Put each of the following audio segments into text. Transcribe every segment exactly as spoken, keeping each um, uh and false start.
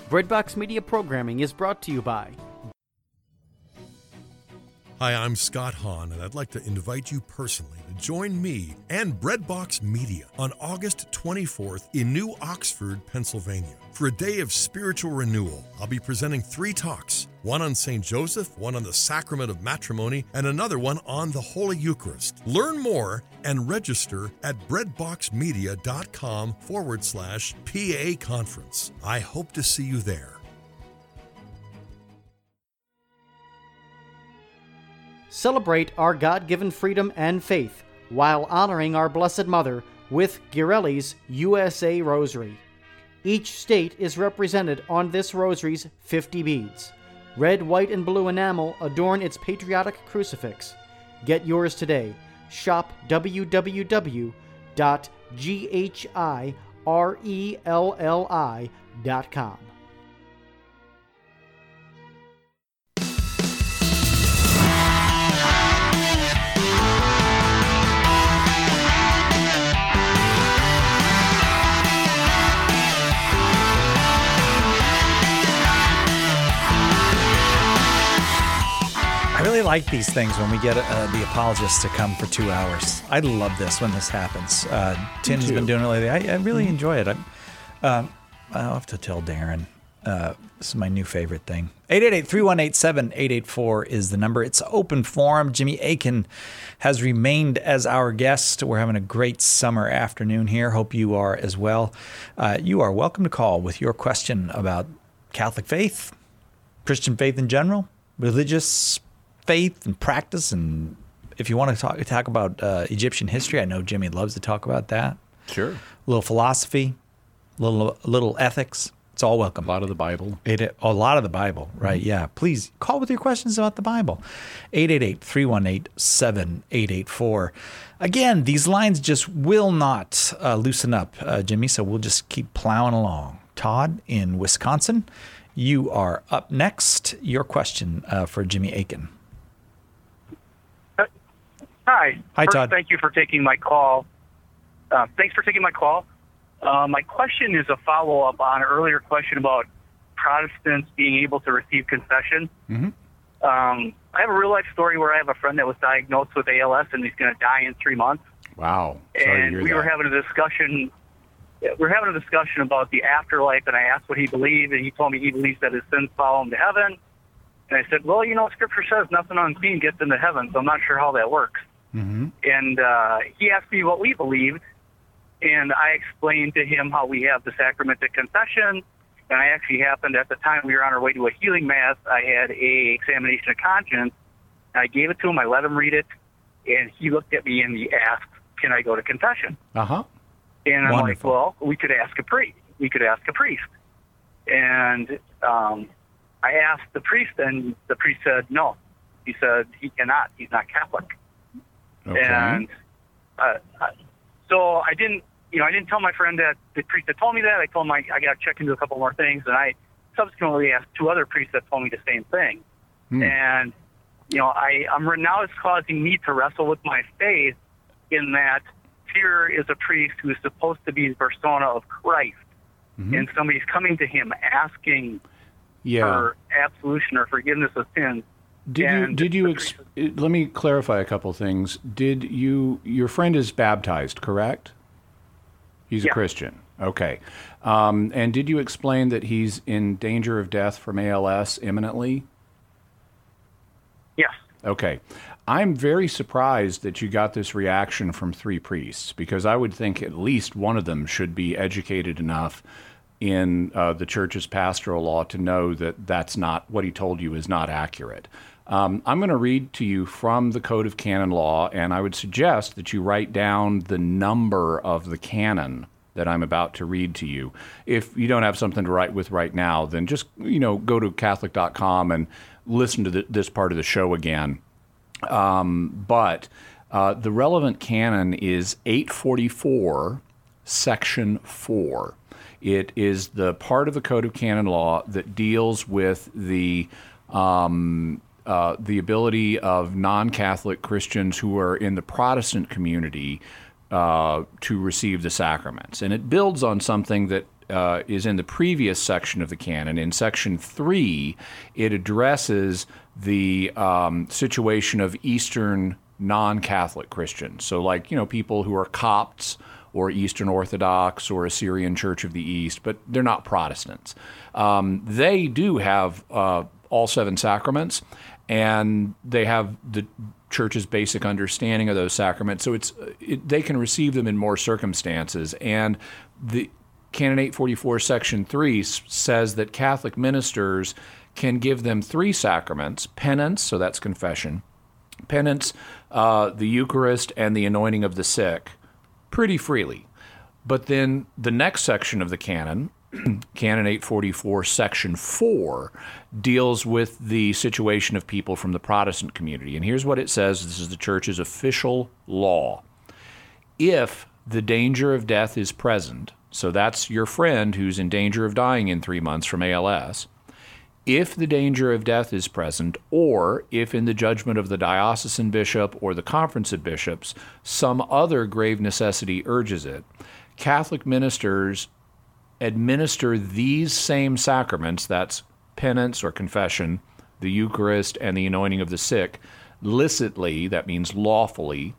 Breadbox Media programming is brought to you by... Hi, I'm Scott Hahn, and I'd like to invite you personally to join me and Breadbox Media on August twenty-fourth in New Oxford, Pennsylvania. For a day of spiritual renewal, I'll be presenting three talks, one on Saint Joseph, one on the Sacrament of Matrimony, and another one on the Holy Eucharist. Learn more and register at breadboxmedia.com forward slash PA conference. I hope to see you there. Celebrate our God-given freedom and faith while honoring our Blessed Mother with Ghirelli's U S A Rosary. Each state is represented on this rosary's fifty beads. Red, white, and blue enamel adorn its patriotic crucifix. Get yours today. Shop w w w dot ghirelli dot com. I really like these things when we get uh, the apologists to come for two hours. I love this when this happens. Uh, Tim's been doing it lately. I, I really mm-hmm. enjoy it. I, uh, I'll have to tell Darren. Uh, this is my new favorite thing. eight eight eight, three one eight, seven eight eight four is the number. It's open forum. Jimmy Akin has remained as our guest. We're having a great summer afternoon here. Hope you are as well. Uh, you are welcome to call with your question about Catholic faith, Christian faith in general, religious faith and practice, and if you want to talk talk about uh, Egyptian history, I know Jimmy loves to talk about that. Sure. A little philosophy, a little a little ethics. It's all welcome. A lot of the Bible. It, a lot of the Bible, right? Mm-hmm. Yeah. Please call with your questions about the Bible. eight eight eight, three one eight, seven eight eight four. Again, these lines just will not uh, loosen up, uh, Jimmy, so we'll just keep plowing along. Todd in Wisconsin, you are up next. Your question uh, for Jimmy Akin. Hi. Hi, First, Todd. Thank you for taking my call. Uh, thanks for taking my call. Uh, my question is a follow-up on an earlier question about Protestants being able to receive confession. Mm-hmm. Um, I have a real-life story where I have a friend that was diagnosed with A L S, and he's going to die in three months. Wow. Sorry and to hear we that. were having a discussion. We were having a discussion about the afterlife, and I asked what he believed, and he told me he believes that his sins follow him to heaven. And I said, well, you know, Scripture says nothing unseen gets into heaven, so I'm not sure how that works. Mm-hmm. And uh, he asked me what we believed, and I explained to him how we have the sacrament of confession. And I actually happened at the time we were on our way to a healing mass, I had a examination of conscience. I gave it to him, I let him read it, and he looked at me and he asked, can I go to confession? Uh-huh. And I'm Wonderful. like, well, we could ask a priest. We could ask a priest. And um, I asked the priest, and the priest said no. He said he cannot. He's not Catholic. Okay. And uh, so I didn't, you know, I didn't tell my friend that the priest had told me that. I told him I, I got to check into a couple more things, and I subsequently asked two other priests that told me the same thing. Hmm. And you know, I I'm now it's causing me to wrestle with my faith in that here is a priest who is supposed to be the persona of Christ, Mm-hmm. and somebody's coming to him asking Yeah. for absolution or forgiveness of sins. Did you And did you the ex- priest- let me clarify a couple things. Did you your friend is baptized, correct? He's a Yeah. Christian. Okay. Um, and did you explain that he's in danger of death from A L S imminently? Yes. Okay. I'm very surprised that you got this reaction from three priests, because I would think at least one of them should be educated enough in uh, the church's pastoral law to know that that's not, what he told you is not accurate. Um, I'm going to read to you from the Code of Canon Law, and I would suggest that you write down the number of the canon that I'm about to read to you. If you don't have something to write with right now, then just, you know, go to Catholic dot com and listen to the, this part of the show again. Um, but uh, the relevant canon is eight forty-four, section four. It is the part of the Code of Canon Law that deals with the um, uh, the ability of non-Catholic Christians who are in the Protestant community uh, to receive the sacraments. And it builds on something that uh, is in the previous section of the canon. In section three, it addresses the um, situation of Eastern non-Catholic Christians. So like, you know, people who are Copts or Eastern Orthodox or Assyrian Church of the East, but they're not Protestants. Um, they do have uh, all seven sacraments, and they have the Church's basic understanding of those sacraments. So it's it, they can receive them in more circumstances. And the Canon eight forty-four, Section three s- says that Catholic ministers can give them three sacraments: penance, so that's confession, penance, uh, the Eucharist, and the anointing of the sick, pretty freely. But then the next section of the canon, Canon eight forty-four, Section four, deals with the situation of people from the Protestant community. And here's what it says. This is the Church's official law. If the danger of death is present, so that's your friend who's in danger of dying in three months from A L S, if the danger of death is present, or if in the judgment of the diocesan bishop or the conference of bishops, some other grave necessity urges it, Catholic ministers administer these same sacraments, that's penance or confession, the Eucharist, and the anointing of the sick, licitly, that means lawfully,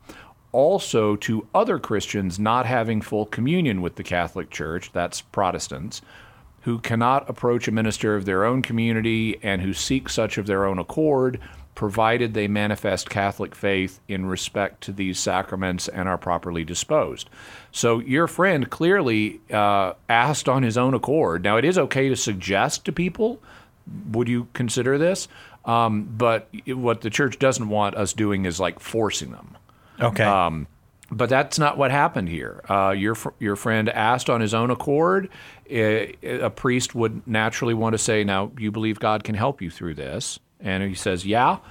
also to other Christians not having full communion with the Catholic Church, that's Protestants, who cannot approach a minister of their own community and who seek such of their own accord, provided they manifest Catholic faith in respect to these sacraments and are properly disposed. So your friend clearly uh, asked on his own accord. Now, it is okay to suggest to people, would you consider this? Um, but what the Church doesn't want us doing is like forcing them. Okay. Um, but that's not what happened here. Uh, your your friend asked on his own accord. A, a priest would naturally want to say, now, you believe God can help you through this? And he says, yeah.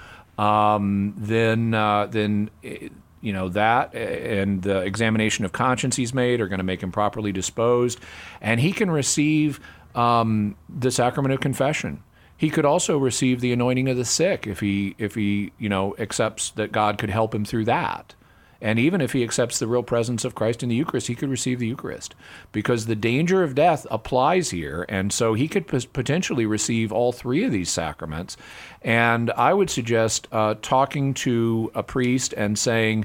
Um, then, uh, then you know, that and the examination of conscience he's made are going to make him properly disposed. And he can receive um, the sacrament of confession. He could also receive the anointing of the sick if he, if he, you know, accepts that God could help him through that. And even if he accepts the real presence of Christ in the Eucharist, he could receive the Eucharist, because the danger of death applies here. And so he could p- potentially receive all three of these sacraments. And I would suggest uh, talking to a priest and saying,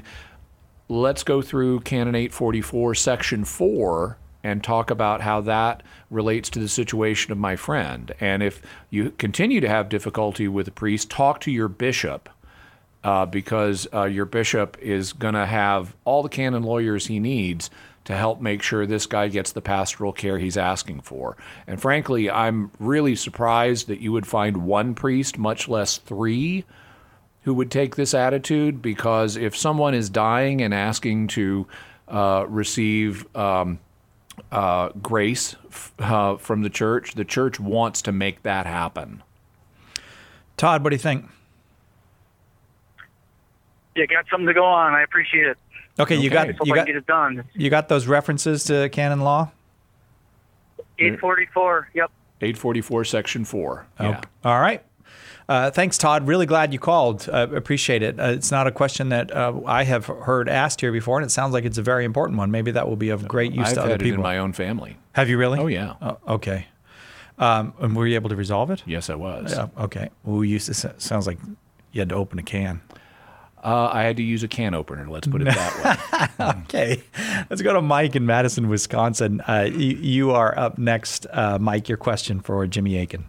let's go through Canon eight forty-four, Section four, and talk about how that relates to the situation of my friend. And if you continue to have difficulty with a priest, talk to your bishop. Uh, because uh, your bishop is going to have all the canon lawyers he needs to help make sure this guy gets the pastoral care he's asking for. And frankly, I'm really surprised that you would find one priest, much less three, who would take this attitude, because if someone is dying and asking to uh, receive um, uh, grace uh, from the Church, the Church wants to make that happen. Todd, what do you think? Yeah, got something to go on. I appreciate it. Okay, you Okay. got Hope you I got can get it done. you got those references to canon law? eight forty-four, yep. eight forty-four, Section four. Yeah. Okay. All right. Uh, thanks, Todd. Really glad you called. Uh, appreciate it. Uh, it's not a question that uh, I have heard asked here before, and it sounds like it's a very important one. Maybe that will be of great use I've to other had it people. in my own family. Have you really? Oh, yeah. Oh, okay. Um, and were you able to resolve it? Yes, I was. Yeah. Okay. Well, we used to. Sounds like you had to open a can. Uh, I had to use a can opener, let's put it that way. Okay. Let's go to Mike in Madison, Wisconsin. Uh, you, you are up next. Uh, Mike, your question for Jimmy Akin.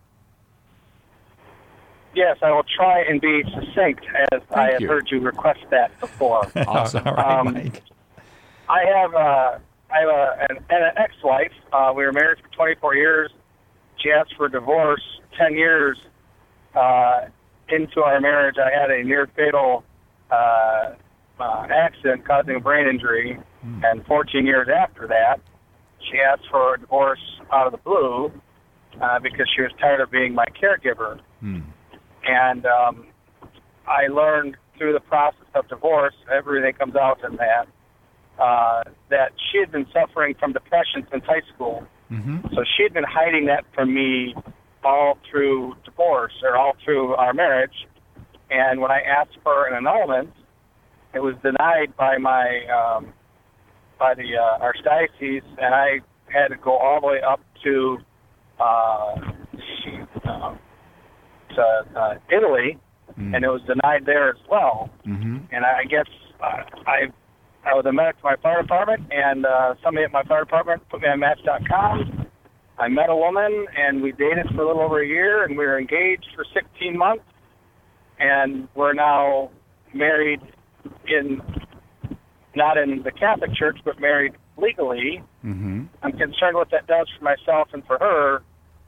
Yes, I will try and be succinct, as I have you. heard you request that before. Awesome. All right, Um, Mike. I have, uh, I have a, an, an ex-wife. Uh, we were married for twenty-four years. She asked for divorce ten years uh, into our marriage. I had a near-fatal uh, uh, accident causing a brain injury, Hmm. and fourteen years after that, she asked for a divorce out of the blue uh, because she was tired of being my caregiver. Hmm. And um, I learned through the process of divorce, everything comes out in that, uh, that she had been suffering from depression since high school. Mm-hmm. So she had been hiding that from me all through divorce, or all through our marriage. And when I asked for an annulment, it was denied by my um, by the uh, archdiocese, and I had to go all the way up to uh, uh, to uh, Italy, mm. and it was denied there as well. Mm-hmm. And I guess uh, I I was a medic to my fire department, and uh, somebody at my fire department put me on Match dot com. I met a woman, and we dated for a little over a year, and we were engaged for sixteen months, and we're now married in, not in the Catholic Church, but married legally. Mm-hmm. I'm concerned what that does for myself and for her.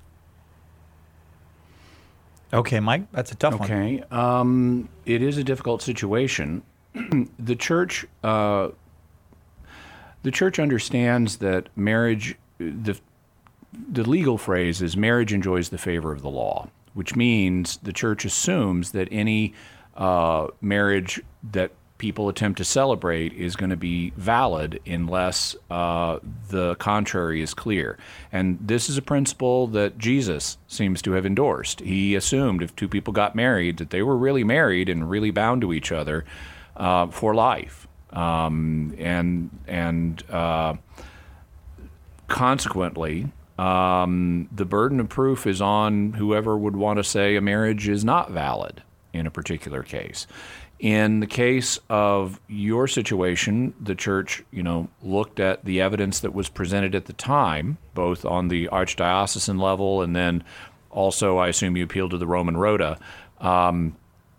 Okay, Mike, that's a tough one. Okay, um, it is a difficult situation. The church, uh, the church understands that marriage, the the legal phrase is marriage enjoys the favor of the law, which means the church assumes that any uh, marriage that people attempt to celebrate is going to be valid unless uh, the contrary is clear. And this is a principle that Jesus seems to have endorsed. He assumed if two people got married that they were really married and really bound to each other uh, for life. Um, and and uh, consequently, um, the burden of proof is on whoever would want to say a marriage is not valid in a particular case. In the case of your situation, the church, you know, looked at the evidence that was presented at the time, both on the archdiocesan level and then also, I assume you appealed to the Roman Rota, um,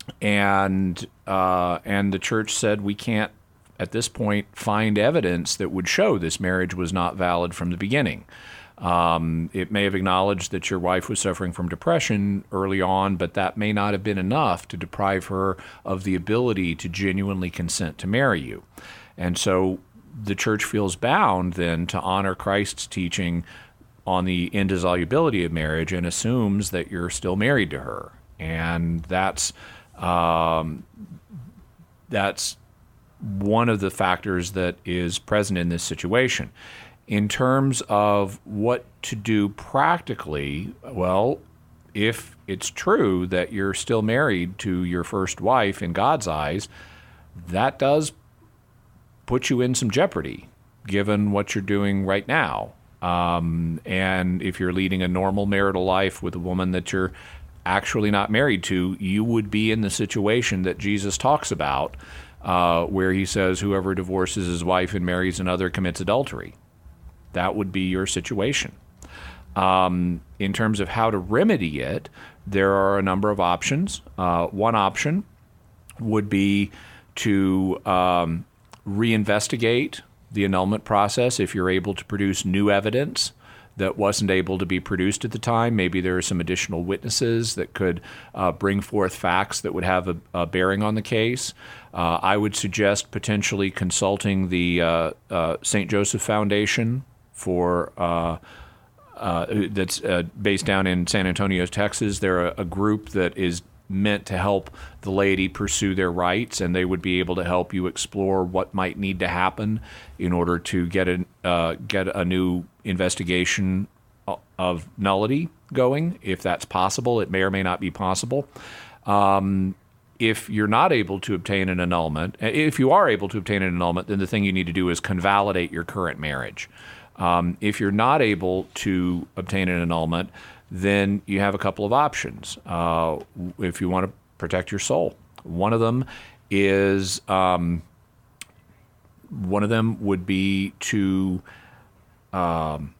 and uh, and the church said we can't, at this point, find evidence that would show this marriage was not valid from the beginning. Um, it may have acknowledged that your wife was suffering from depression early on, but that may not have been enough to deprive her of the ability to genuinely consent to marry you. And so the church feels bound then to honor Christ's teaching on the indissolubility of marriage and assumes that you're still married to her. And that's um, that's one of the factors that is present in this situation. In terms of what to do practically, well, if it's true that you're still married to your first wife in God's eyes, that does put you in some jeopardy, given what you're doing right now. Um, and if you're leading a normal marital life with a woman that you're actually not married to, you would be in the situation that Jesus talks about, uh, where he says, whoever divorces his wife and marries another commits adultery. That would be your situation. Um, in terms of how to remedy it, there are a number of options. Uh, one option would be to um, reinvestigate the annulment process if you're able to produce new evidence that wasn't able to be produced at the time. Maybe there are some additional witnesses that could uh, bring forth facts that would have a, a bearing on the case. Uh, I would suggest potentially consulting the uh, uh, Saint Joseph Foundation for uh, uh, that's uh, based down in San Antonio, Texas. They're a, a group that is meant to help the laity pursue their rights, and they would be able to help you explore what might need to happen in order to get a uh, get a new investigation of nullity going, if that's possible. It may or may not be possible. Um, if you're not able to obtain an annulment, if you are able to obtain an annulment, then the thing you need to do is convalidate your current marriage. Um, if you're not able to obtain an annulment, then you have a couple of options uh, if you want to protect your soul. One of them is um, one of them would be to um,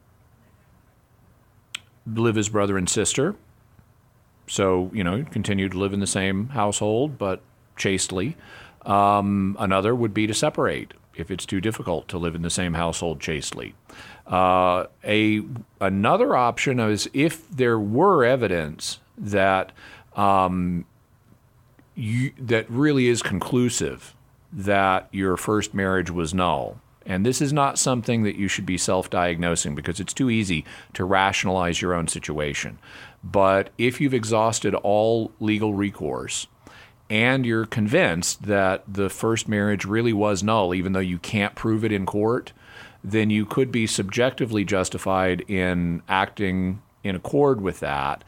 live as brother and sister. So, you know, continue to live in the same household, but chastely. Um, another would be to separate if it's too difficult to live in the same household chastely. Uh, a another option is if there were evidence that um, you, that really is conclusive that your first marriage was null. And this is not something that you should be self-diagnosing because it's too easy to rationalize your own situation. But if you've exhausted all legal recourse and you're convinced that the first marriage really was null, even though you can't prove it in court, then you could be subjectively justified in acting in accord with that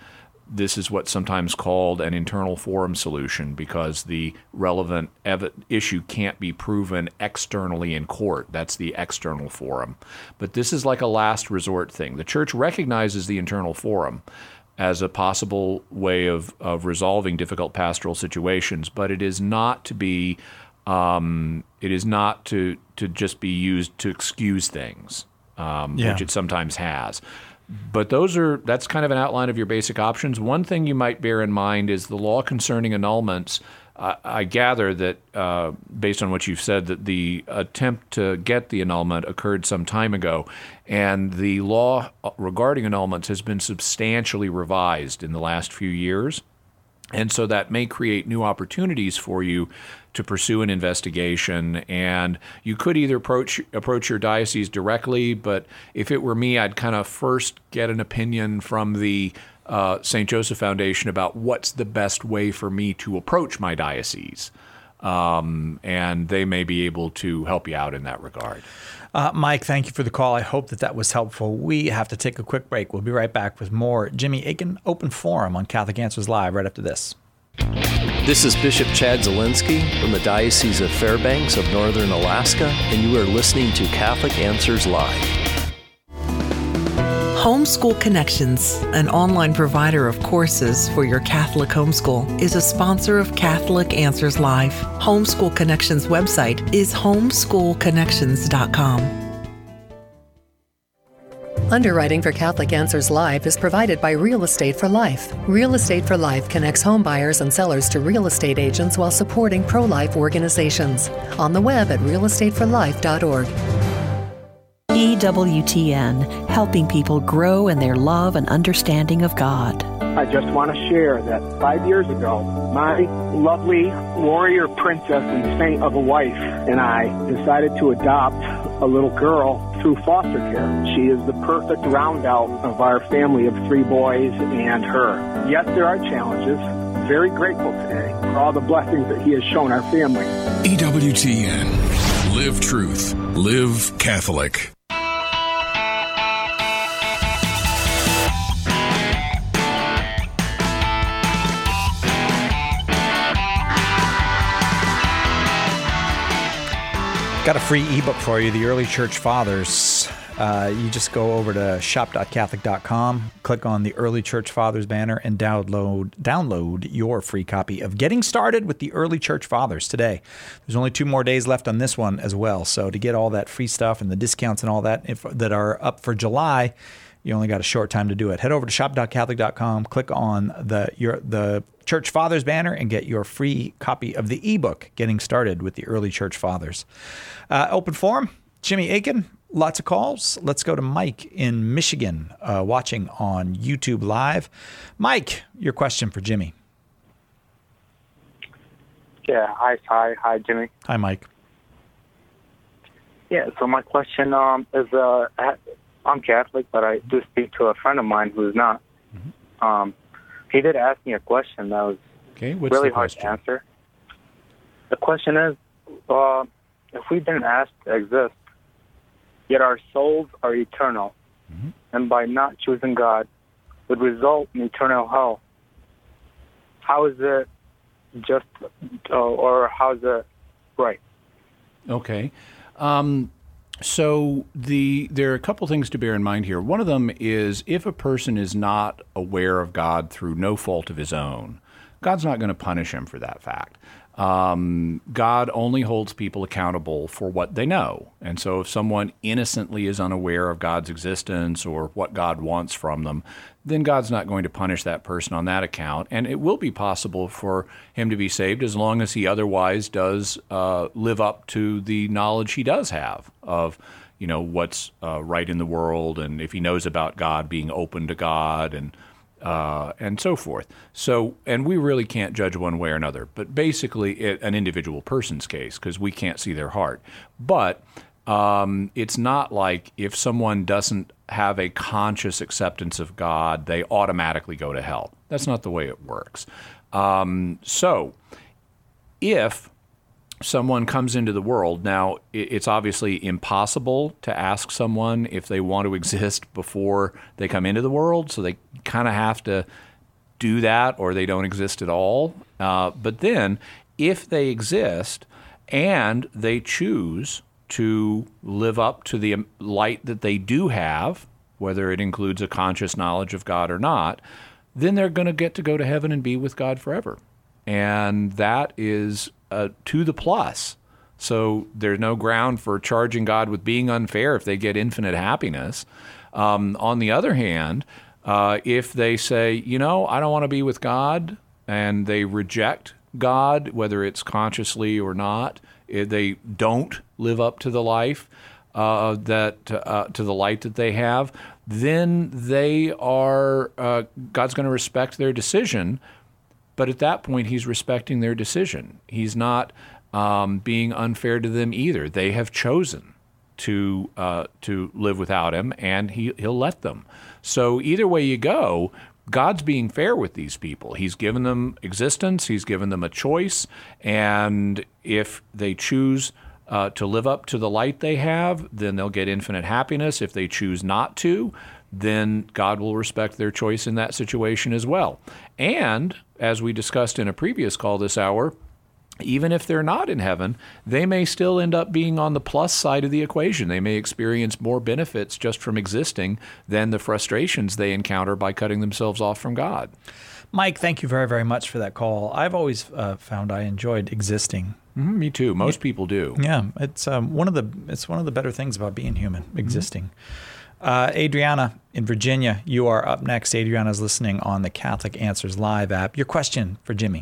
this is what's sometimes called an internal forum solution because the relevant ev- issue can't be proven externally in court. That's the external forum. But this is like a last resort thing. The church recognizes the internal forum as a possible way of, of resolving difficult pastoral situations, but it is not to be um, it is not to to just be used to excuse things, um, Yeah. which it sometimes has. But those are that's kind of an outline of your basic options. One thing you might bear in mind is the law concerning annulments. Uh, I gather that, uh, based on what you've said, that the attempt to get the annulment occurred some time ago, and the law regarding annulments has been substantially revised in the last few years. And so that may create new opportunities for you to pursue an investigation. And you could either approach approach your diocese directly, but if it were me, I'd kind of first get an opinion from the uh, Saint Joseph Foundation about what's the best way for me to approach my diocese. Um, and they may be able to help you out in that regard. Uh, Mike, thank you for the call. I hope that that was helpful. We have to take a quick break. We'll be right back with more Jimmy Akin Open Forum on Catholic Answers Live right after this. This is Bishop Chad Zielinski from the Diocese of Fairbanks of Northern Alaska, and you are listening to Catholic Answers Live. Homeschool Connections, an online provider of courses for your Catholic homeschool, is a sponsor of Catholic Answers Live. Homeschool Connections website is homeschool connections dot com. Underwriting for Catholic Answers Live is provided by Real Estate for Life. Real Estate for Life connects home buyers and sellers to real estate agents while supporting pro-life organizations. On the web at real estate for life dot org. E W T N, helping people grow in their love and understanding of God. I just want to share that five years ago, my lovely warrior princess and saint of a wife and I decided to adopt a little girl through foster care. She is the perfect round out of our family of three boys and her. Yes, there are challenges. Very grateful today for all the blessings that he has shown our family. E W T N. Live truth. Live Catholic. Got a free ebook for you, The Early Church Fathers. Uh, you just go over to shop dot catholic dot com, click on the Early Church Fathers banner, and download download your free copy of Getting Started with the Early Church Fathers today. There's only two more days left on this one as well, so to get all that free stuff and the discounts and all that if, that are up for July, you only got a short time to do it. Head over to shop dot catholic dot com, click on the your the Church Fathers banner, and get your free copy of the ebook, Getting Started with the Early Church Fathers. Uh, open forum, Jimmy Akin, lots of calls. Let's go to Mike in Michigan, uh, watching on YouTube Live. Mike, your question for Jimmy. Yeah, hi, hi, hi, Jimmy. Hi, Mike. Yeah, so my question um, is, uh, I'm Catholic, but I do speak to a friend of mine who's not. Mm-hmm. Um, he did ask me a question that was okay, what's really the hard question? to answer. The question is, uh, if we didn't ask to exist, yet our souls are eternal, mm-hmm. and by not choosing God would result in eternal hell, how is it just, uh, or how is it right? Okay. Um, so the there are a couple things to bear in mind here. One of them is if a person is not aware of God through no fault of his own, God's not going to punish him for that fact. Um, God only holds people accountable for what they know. And so if someone innocently is unaware of God's existence or what God wants from them, then God's not going to punish that person on that account. And it will be possible for him to be saved as long as he otherwise does uh, live up to the knowledge he does have of, you know, what's uh, right in the world, and if he knows about God, being open to God, and Uh, and so forth. So, and we really can't judge one way or another, but basically it, an individual person's case, because we can't see their heart. But um, it's not like if someone doesn't have a conscious acceptance of God, they automatically go to hell. That's not the way it works. Um, so, if someone comes into the world, now it's obviously impossible to ask someone if they want to exist before they come into the world, so they kind of have to do that or they don't exist at all. Uh, but then, if they exist and they choose to live up to the light that they do have, whether it includes a conscious knowledge of God or not, then they're going to get to go to heaven and be with God forever. And that is uh, to the plus. So there's no ground for charging God with being unfair if they get infinite happiness. Um, on the other hand, uh, if they say, you know, I don't want to be with God, and they reject God, whether it's consciously or not, if they don't live up to the life uh, that uh, to the light that they have, then they are uh, God's going to respect their decision. But at that point, He's respecting their decision. He's not um, being unfair to them either. They have chosen to uh, to live without Him, and he, He'll let them. So either way you go, God's being fair with these people. He's given them existence. He's given them a choice. And if they choose uh, to live up to the light they have, then they'll get infinite happiness. If they choose not to, then God will respect their choice in that situation as well. And as we discussed in a previous call this hour, even if they're not in heaven, they may still end up being on the plus side of the equation. They may experience more benefits just from existing than the frustrations they encounter by cutting themselves off from God. Mike, thank you very, very much for that call. I've always uh, found I enjoyed existing. Mm-hmm, me too. Most people do. Yeah, it's um, one of the it's one of the better things about being human, existing. Mm-hmm. Uh, Adriana in Virginia, you are up next. Adriana's listening on the Catholic Answers Live app. Your question for Jimmy.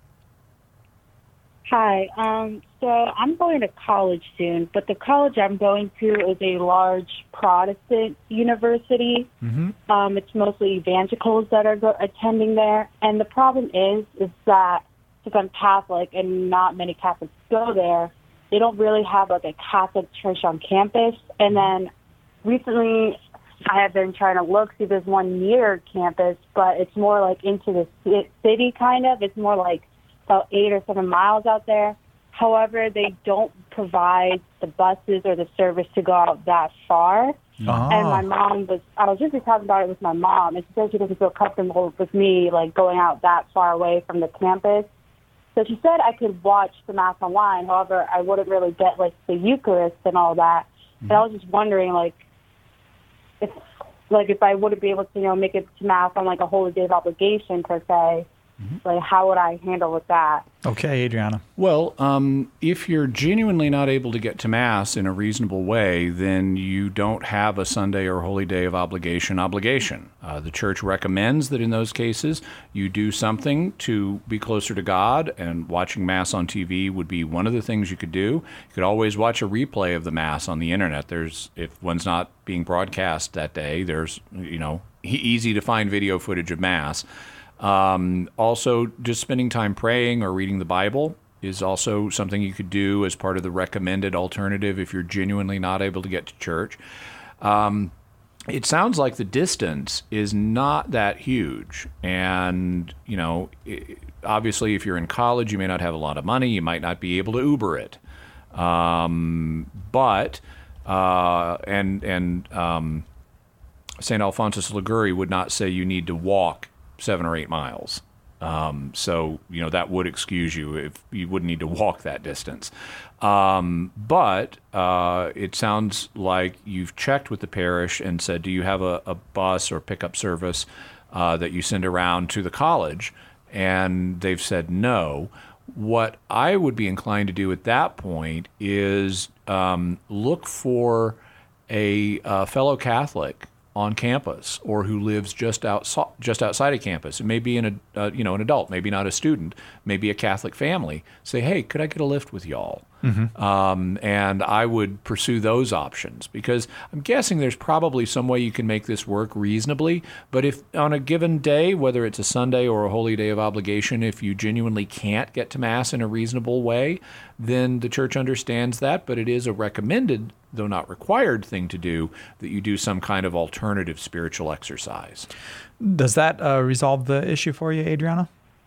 Hi. Um, so I'm going to college soon, but the college I'm going to is a large Protestant university. Mm-hmm. Um, it's mostly evangelicals that are go- attending there. And the problem is, is that since I'm Catholic and not many Catholics go there, they don't really have like a Catholic church on campus. And then recently I have been trying to look, see if there's one near campus, but it's more like into the ci- city kind of. It's more like about eight or seven miles out there. However, they don't provide the buses or the service to go out that far. Oh. And my mom was, I was just talking about it with my mom, and she said she doesn't feel comfortable with me, like, going out that far away from the campus. So she said I could watch the Mass online. However, I wouldn't really get, like, the Eucharist and all that. Mm-hmm. And I was just wondering, like, if, like, if I wouldn't be able to, you know, make it to Mass on, like, a holy day of obligation, per se. Mm-hmm. Like, how would I handle with that? Okay, Adriana. Well, um, if you're genuinely not able to get to Mass in a reasonable way, then you don't have a Sunday or Holy Day of obligation obligation. Uh, the Church recommends that in those cases you do something to be closer to God, and watching Mass on T V would be one of the things you could do. You could always watch a replay of the Mass on the Internet. There's, if one's not being broadcast that day, there's, you know, easy to find video footage of Mass. Um, also, just spending time praying or reading the Bible is also something you could do as part of the recommended alternative if you're genuinely not able to get to church. Um, it sounds like the distance is not that huge. And, you know, it, obviously if you're in college, you may not have a lot of money. You might not be able to Uber it. Um, but, uh, and, and um, Saint Alphonsus Liguori would not say you need to walk seven or eight miles. Um, so, you know, that would excuse you if you wouldn't need to walk that distance. Um, but uh, it sounds like you've checked with the parish and said, do you have a, a bus or pickup service uh, that you send around to the college? And they've said no. What I would be inclined to do at that point is um, look for a, a fellow Catholic on campus, or who lives just outside just outside of campus. It may be an uh, you know an adult, maybe not a student, maybe a Catholic family. Say, hey, could I get a lift with y'all? Mm-hmm. Um, and I would pursue those options, because I'm guessing there's probably some way you can make this work reasonably. But if on a given day, whether it's a Sunday or a holy day of obligation, if you genuinely can't get to Mass in a reasonable way, then the Church understands that. But it is a recommended, though not required, thing to do, that you do some kind of alternative spiritual exercise. Does that uh, resolve the issue for you, Adriana?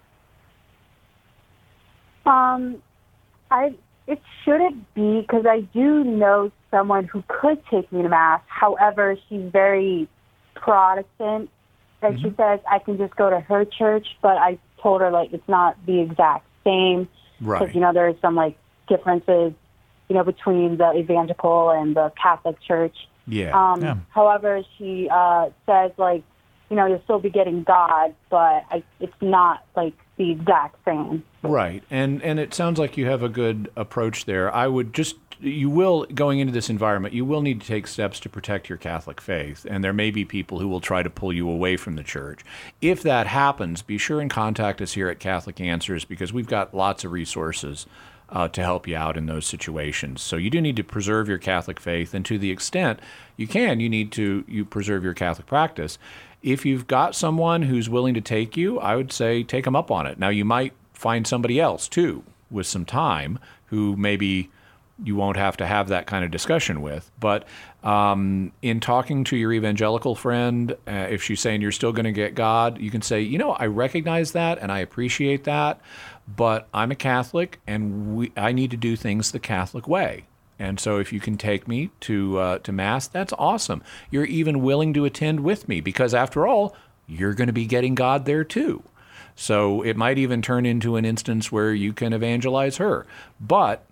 Um, I it shouldn't be, because I do know someone who could take me to Mass. However, she's very Protestant, And mm-hmm. she says I can just go to her church, but I told her, like, it's not the exact same. Right. Because, you know, there's some, like, differences, you know, between the evangelical and the Catholic church. Yeah. Um, yeah. However, she uh, says, like, you know, you'll still be getting God, but I, it's not, like, the exact same. Right. And and it sounds like you have a good approach there. I would just, you will, going into this environment, you will need to take steps to protect your Catholic faith. And there may be people who will try to pull you away from the church. If that happens, be sure and contact us here at Catholic Answers, because we've got lots of resources Uh, to help you out in those situations. So you do need to preserve your Catholic faith, and to the extent you can, you need to you preserve your Catholic practice. If you've got someone who's willing to take you, I would say take them up on it. Now, you might find somebody else, too, with some time, who maybe you won't have to have that kind of discussion with. But um, in talking to your evangelical friend, uh, if she's saying you're still going to get God, you can say, you know, I recognize that and I appreciate that, but I'm a Catholic and we, I need to do things the Catholic way. And so if you can take me to uh, to Mass, that's awesome. You're even willing to attend with me because, after all, you're going to be getting God there too. So it might even turn into an instance where you can evangelize her. But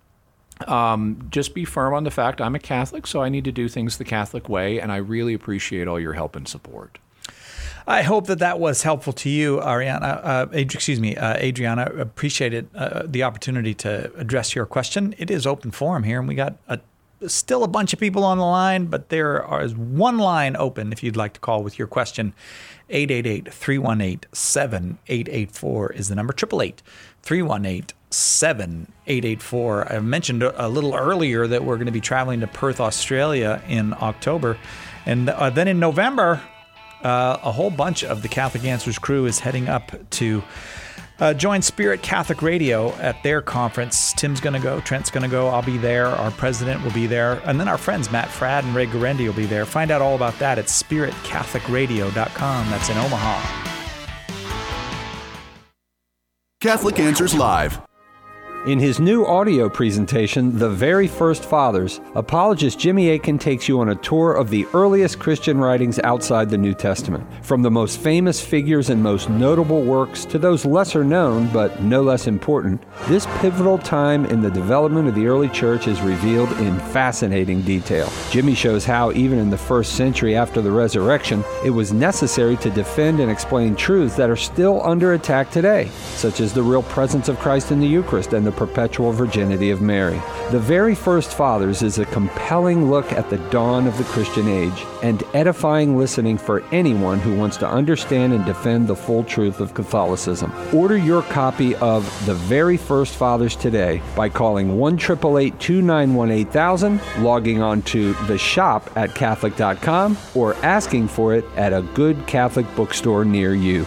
um, just be firm on the fact I'm a Catholic, so I need to do things the Catholic way, and I really appreciate all your help and support. I hope that that was helpful to you, Ariana. Uh, excuse me, uh, Adriana. Appreciated uh, the opportunity to address your question. It is open forum here, and we got a, still a bunch of people on the line, but there is one line open if you'd like to call with your question. eight eight eight, three one eight, seven eight eight four is the number. eight eight eight, three one eight, seven eight eight four. I mentioned a, a little earlier that we're going to be traveling to Perth, Australia in October, and uh, then in November, Uh, a whole bunch of the Catholic Answers crew is heading up to uh, join Spirit Catholic Radio at their conference. Tim's going to go. Trent's going to go. I'll be there. Our president will be there. And then our friends Matt Fradd and Ray Garendi will be there. Find out all about that at spirit catholic radio dot com. That's in Omaha. Catholic Answers Live. In his new audio presentation, The Very First Fathers, apologist Jimmy Akin takes you on a tour of the earliest Christian writings outside the New Testament. From the most famous figures and most notable works to those lesser known but no less important, this pivotal time in the development of the early church is revealed in fascinating detail. Jimmy shows how, even in the first century after the resurrection, it was necessary to defend and explain truths that are still under attack today, such as the real presence of Christ in the Eucharist and the The perpetual virginity of Mary. The Very First Fathers is a compelling look at the dawn of the Christian age and edifying listening for anyone who wants to understand and defend the full truth of Catholicism. Order your copy of The Very First Fathers today by calling one eight eight eight, two nine one, eight thousand, logging on to the shop at catholic dot com, or asking for it at a good Catholic bookstore near you.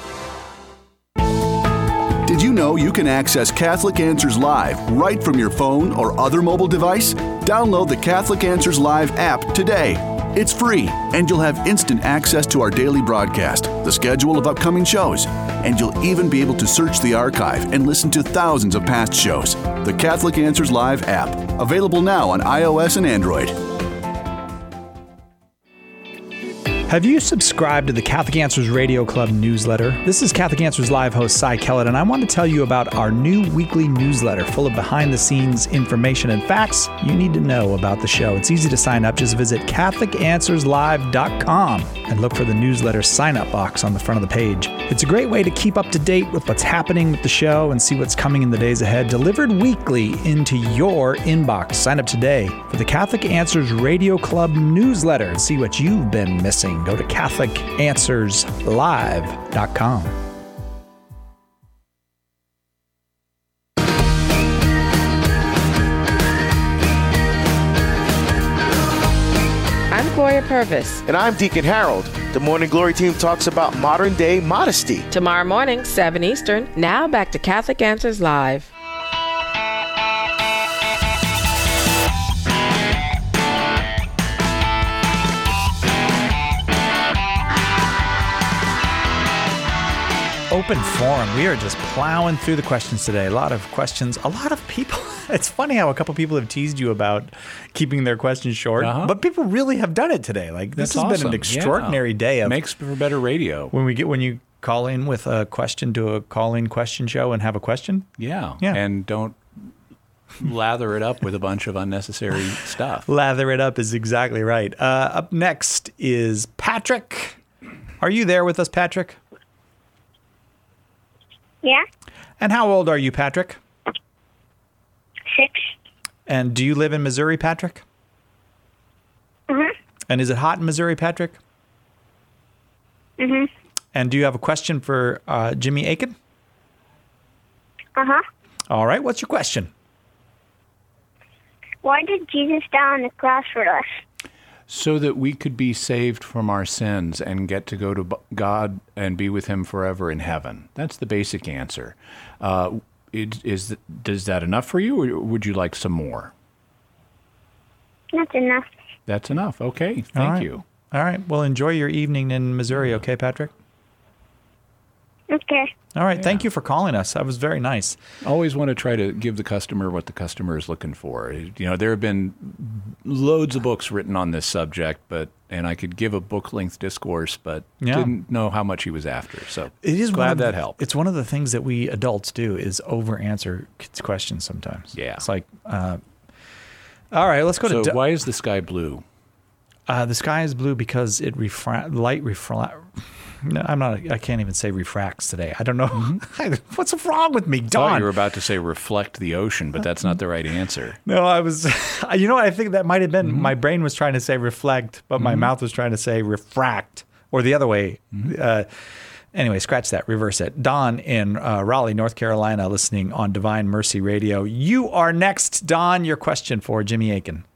Did you know you can access Catholic Answers Live right from your phone or other mobile device? Download the Catholic Answers Live app today. It's free, and you'll have instant access to our daily broadcast, the schedule of upcoming shows, and you'll even be able to search the archive and listen to thousands of past shows. The Catholic Answers Live app, available now on iOS and Android. Have you subscribed to the Catholic Answers Radio Club newsletter? This is Catholic Answers Live host Cy Kellett, and I want to tell you about our new weekly newsletter full of behind-the-scenes information and facts you need to know about the show. It's easy to sign up. Just visit catholic answers live dot com and look for the newsletter sign-up box on the front of the page. It's a great way to keep up to date with what's happening with the show and see what's coming in the days ahead, delivered weekly into your inbox. Sign up today for the Catholic Answers Radio Club newsletter and see what you've been missing. Go to catholic answers live dot com. I'm Gloria Purvis. And I'm Deacon Harold. The Morning Glory team talks about modern day modesty. Tomorrow morning, seven Eastern. Now back to Catholic Answers Live. open forum. We are just plowing through the questions today. A lot of questions. A lot of people. It's funny how a couple people have teased you about keeping their questions short, uh-huh. but people really have done it today. Like this That's has awesome. been an extraordinary yeah. day. Of, Makes for better radio. When we get when you call in with a question to a call-in question show and have a question. Yeah. Yeah. And don't lather it up with a bunch of unnecessary stuff. Lather it up is exactly right. Uh, up next is Patrick. Are you there with us, Patrick? Yeah. And how old are you, Patrick? Six. And do you live in Missouri, Patrick? Mm-hmm. And is it hot in Missouri, Patrick? Mm-hmm. And do you have a question for uh, Jimmy Akin? Uh-huh. All right. What's your question? Why did Jesus die on the cross for us? So that we could be saved from our sins and get to go to God and be with him forever in heaven. That's the basic answer. Uh, it, is, is that enough for you, or would you like some more? That's enough. That's enough. Okay. Thank All right. you. All right. Well, enjoy your evening in Missouri, okay, Patrick? Okay. All right. Yeah. Thank you for calling us. That was very nice. Always want to try to give the customer what the customer is looking for. You know, there have been loads of books written on this subject, but and I could give a book-length discourse, but Yeah. didn't know how much he was after. So It is one glad of that the- helped. It's one of the things that we adults do is over-answer kids' questions sometimes. Yeah. It's like, uh, all right, let's go so to... why is the sky blue? Uh, the sky is blue because it refra- light refract. No, I'm not. I can't even say refracts today. I don't know. Mm-hmm. What's wrong with me, I thought Don? you were about to say reflect the ocean, but that's not the right answer. No, I was. You know what? I think that might have been Mm-hmm. my brain was trying to say reflect, but my mouth was trying to say refract, or the other way. Mm-hmm. Uh, anyway, scratch that. Reverse it. Don in uh, Raleigh, North Carolina, listening on Divine Mercy Radio. You are next, Don. Your question for Jimmy Akin.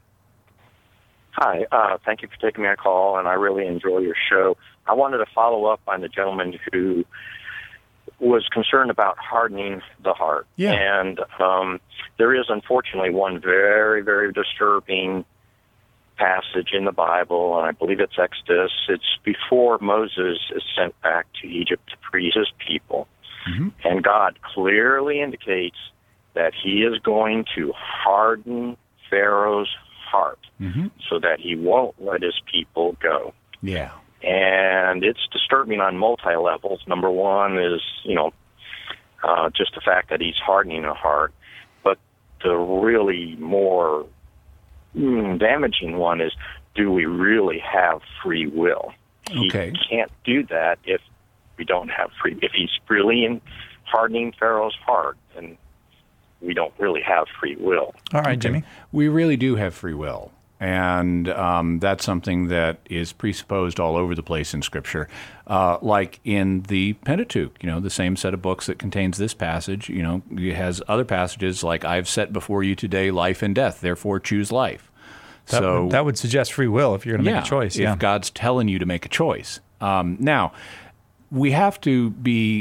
Hi, uh, thank you for taking my call, and I really enjoy your show. I wanted to follow up on the gentleman who was concerned about hardening the heart. Yeah. And um, there is, unfortunately, one very, very disturbing passage in the Bible, and I believe it's Exodus. It's before Moses is sent back to Egypt to free his people. Mm-hmm. And God clearly indicates that he is going to harden Pharaoh's heart Mm-hmm. so that he won't let his people go. Yeah. And it's disturbing on multi-levels. Number one is, you know, uh, just the fact that he's hardening the heart. But the really more mm, damaging one is, do we really have free will? Okay. He can't do that if we don't have free. If he's really in hardening Pharaoh's heart, then we don't really have free will. All right, Jimmy. We really do have free will. And um, that's something that is presupposed all over the place in Scripture. Uh, like in the Pentateuch, you know, the same set of books that contains this passage, you know, it has other passages like, I've set before you today life and death, therefore choose life. That, so would, that would suggest free will if you're going to yeah, make a choice. if Yeah. God's telling you to make a choice. Um, now, we have to be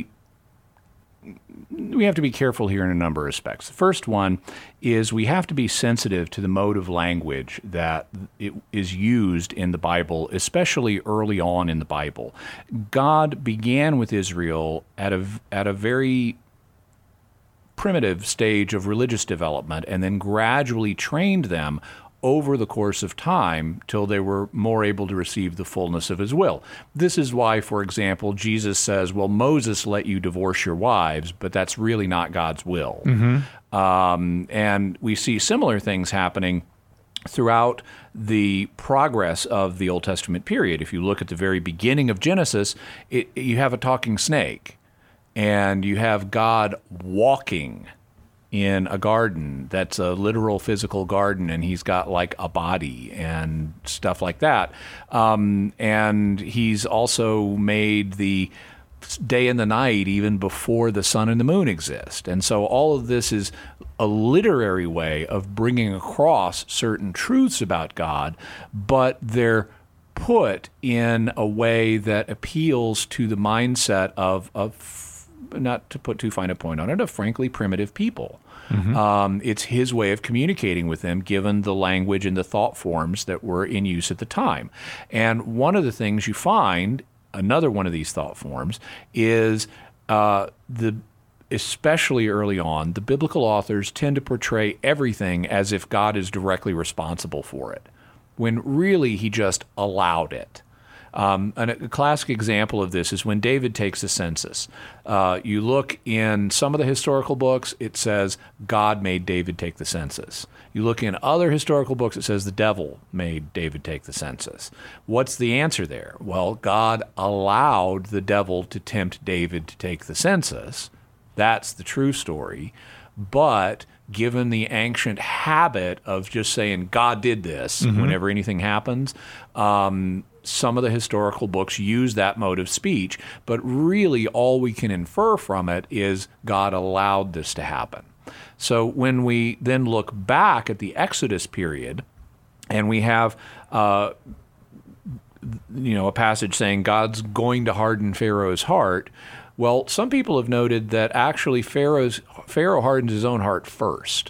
we have to be careful here in a number of respects. The first one is we have to be sensitive to the mode of language that it is used in the Bible, especially early on in the Bible. God began with Israel at a at a very primitive stage of religious development and then gradually trained them over the course of time till they were more able to receive the fullness of his will. This is why, for example, Jesus says, well, Moses let you divorce your wives, but that's really not God's will. Mm-hmm. Um, and we see similar things happening throughout the progress of the Old Testament period. If you look at the very beginning of Genesis, it, you have a talking snake, and you have God walking in a garden that's a literal physical garden, and he's got like a body and stuff like that. Um, and he's also made the day and the night even before the sun and the moon exist. And so all of this is a literary way of bringing across certain truths about God, but they're put in a way that appeals to the mindset of, of not to put too fine a point on it, of frankly primitive people. Mm-hmm. Um, it's his way of communicating with them, given the language and the thought forms that were in use at the time. And one of the things you find, another one of these thought forms, is uh, the especially early on, the biblical authors tend to portray everything as if God is directly responsible for it, when really he just allowed it. Um, and a classic example of this is when David takes a census. Uh, you look in some of the historical books, it says God made David take the census. You look in other historical books, it says the devil made David take the census. What's the answer there? Well, God allowed the devil to tempt David to take the census. That's the true story. But given the ancient habit of just saying God did this mm-hmm. whenever anything happens, um, some of the historical books use that mode of speech, but really all we can infer from it is God allowed this to happen. So when we then look back at the Exodus period, and we have uh, you know, a passage saying God's going to harden Pharaoh's heart, well, some people have noted that actually Pharaoh's, Pharaoh hardens his own heart first,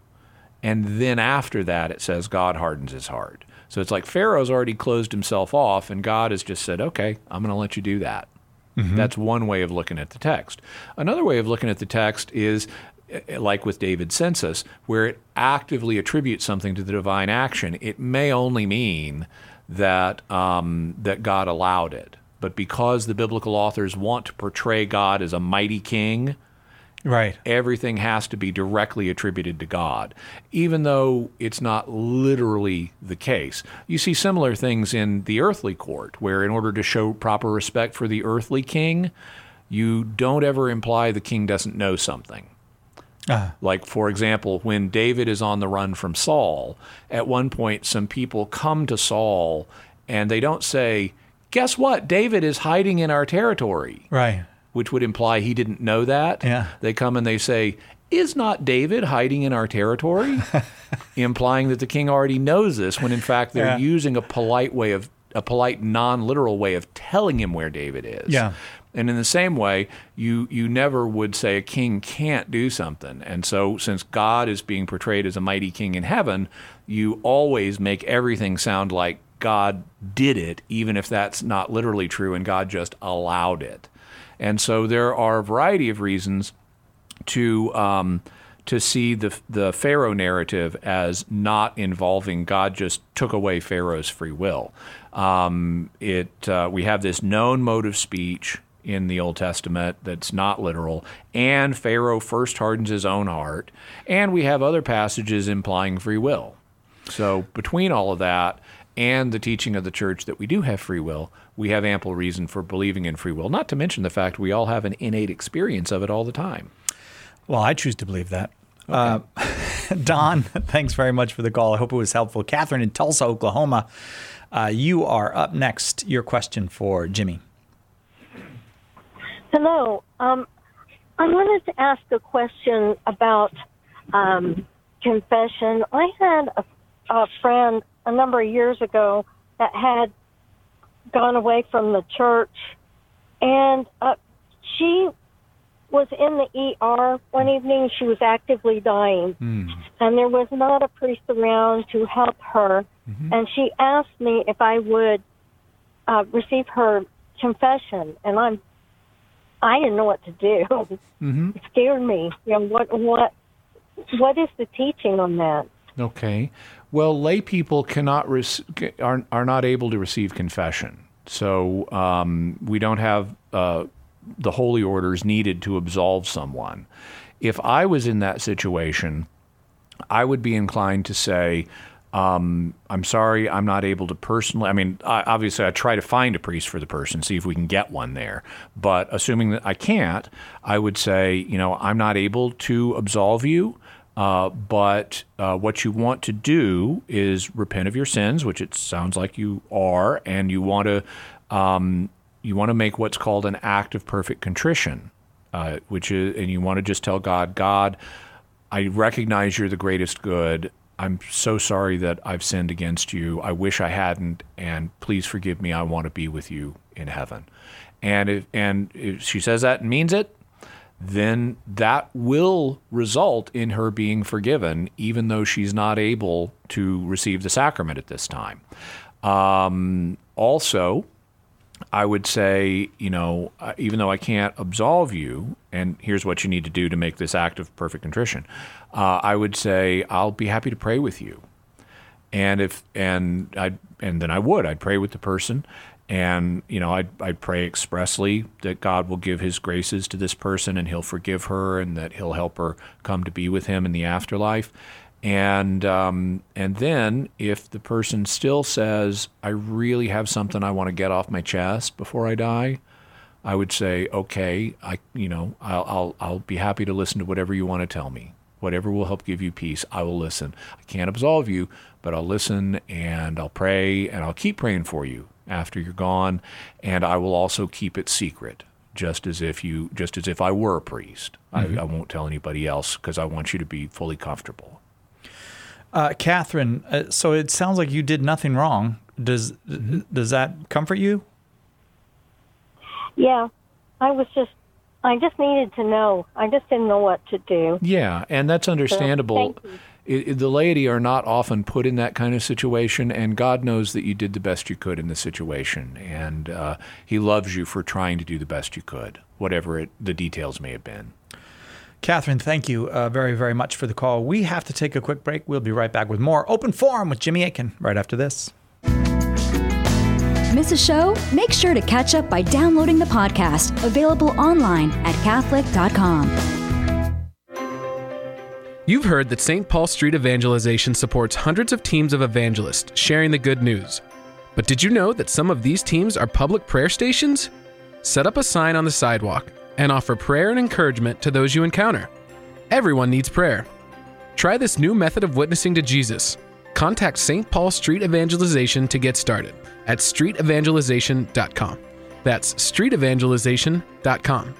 and then after that it says God hardens his heart. So it's like Pharaoh's already closed himself off, and God has just said, okay, I'm going to let you do that. Mm-hmm. That's one way of looking at the text. Another way of looking at the text is, like with David's census, where it actively attributes something to the divine action. It may only mean that um, that God allowed it, but because the biblical authors want to portray God as a mighty king, right, everything has to be directly attributed to God, even though it's not literally the case. You see similar things in the earthly court, where in order to show proper respect for the earthly king, you don't ever imply the king doesn't know something. Uh-huh. Like, for example, when David is on the run from Saul, at one point some people come to Saul and they don't say, guess what, David is hiding in our territory. Right. Which would imply he didn't know that. Yeah. They come and they say, is not David hiding in our territory? Implying that the king already knows this, when in fact they're yeah. using a polite way of, a polite non-literal way of telling him where David is. Yeah. And in the same way, you you never would say a king can't do something. And so since God is being portrayed as a mighty king in heaven, you always make everything sound like God did it, even if that's not literally true and God just allowed it. And so there are a variety of reasons to um, to see the the Pharaoh narrative as not involving God just took away Pharaoh's free will. Um, it uh, we have this known mode of speech in the Old Testament that's not literal, and Pharaoh first hardens his own heart, and we have other passages implying free will. So between all of that and the teaching of the church that we do have free will, we have ample reason for believing in free will, not to mention the fact we all have an innate experience of it all the time. Well, I choose to believe that. Okay. Uh, Don, thanks very much for the call. I hope it was helpful. Catherine in Tulsa, Oklahoma, uh, you are up next. Your question for Jimmy. Hello. Um, I wanted to ask a question about um, confession. I had a, a friend a number of years ago that had gone away from the church, and uh, she was in the E R one evening. She was actively dying, mm. and there was not a priest around to help her. Mm-hmm. And she asked me if I would uh, receive her confession, and I'm I didn't know what to do. Mm-hmm. It scared me. You know, what what what is the teaching on that? Okay. Well, lay people cannot rec- are are not able to receive confession. So um, we don't have uh, the holy orders needed to absolve someone. If I was in that situation, I would be inclined to say, um, I'm sorry, I'm not able to personally, I mean, I, obviously I try to find a priest for the person, see if we can get one there. But assuming that I can't, I would say, you know, I'm not able to absolve you. Uh, but uh, what you want to do is repent of your sins, which it sounds like you are, and you want to um, you want to make what's called an act of perfect contrition, uh, which is, and you want to just tell God, God, I recognize you're the greatest good. I'm so sorry that I've sinned against you. I wish I hadn't, and please forgive me. I want to be with you in heaven. And if, and if she says that and means it, then that will result in her being forgiven, even though she's not able to receive the sacrament at this time. Um, also, I would say, you know, uh, even though I can't absolve you, and here's what you need to do to make this act of perfect contrition, uh, I would say I'll be happy to pray with you, and if and I and then I would I'd pray with the person, and you know I'd I'd pray expressly that God will give His graces to this person and He'll forgive her and that He'll help her come to be with Him in the afterlife. And um, and then if the person still says, I really have something I want to get off my chest before I die, I would say, okay, I you know I'll I'll, I'll be happy to listen to whatever you want to tell me. Whatever will help give you peace, I will listen. I can't absolve you, but I'll listen and I'll pray and I'll keep praying for you after you're gone, and I will also keep it secret, just as if you just as if I were a priest. Mm-hmm. I, I won't tell anybody else because I want you to be fully comfortable. Uh, Catherine, uh, so it sounds like you did nothing wrong. Does mm-hmm. does that comfort you? Yeah, I was just, I just needed to know. I just didn't know what to do. Yeah, and that's understandable. So, thank you. It, it, the laity are not often put in that kind of situation, and God knows that you did the best you could in the situation, and uh, He loves you for trying to do the best you could, whatever it, the details may have been. Catherine, thank you uh, very, very much for the call. We have to take a quick break. We'll be right back with more Open Forum with Jimmy Akin right after this. Miss a show? Make sure to catch up by downloading the podcast, available online at Catholic dot com. You've heard that Saint Paul Street Evangelization supports hundreds of teams of evangelists sharing the good news. But did you know that some of these teams are public prayer stations? Set up a sign on the sidewalk and offer prayer and encouragement to those you encounter. Everyone needs prayer. Try this new method of witnessing to Jesus. Contact Saint Paul Street Evangelization to get started at street evangelization dot com. That's street evangelization dot com.